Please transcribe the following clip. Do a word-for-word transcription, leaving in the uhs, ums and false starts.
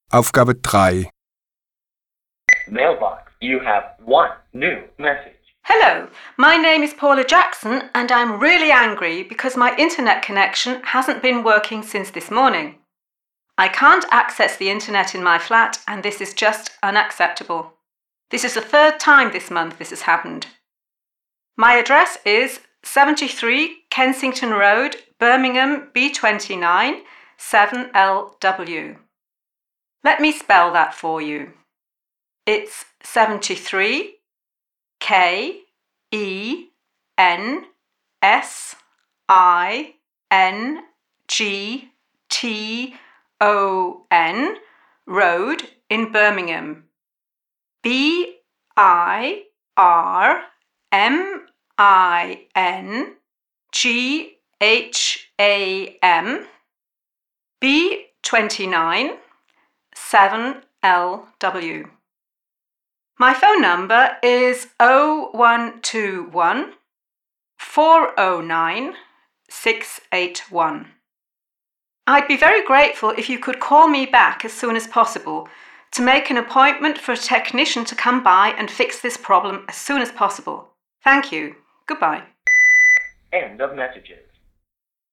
Aufgabe drei. Mailbox. You have one new message. Hello, my name is Paula Jackson and I'm really angry because my internet connection hasn't been working since this morning. I can't access the internet in my flat and this is just unacceptable. This is the third time this month this has happened. My address is seventy-three Kensington Road, Birmingham, B twenty-nine, seven L W. Let me spell that for you. It's seventy-three K E N S I N G T O N Road in Birmingham. B I R M I N G H A M B twenty-nine seven L W. My phone number is oh one two one, four oh nine, six eight one. I'd be very grateful if you could call me back as soon as possible to make an appointment for a technician to come by and fix this problem as soon as possible. Thank you. Goodbye. End of messages.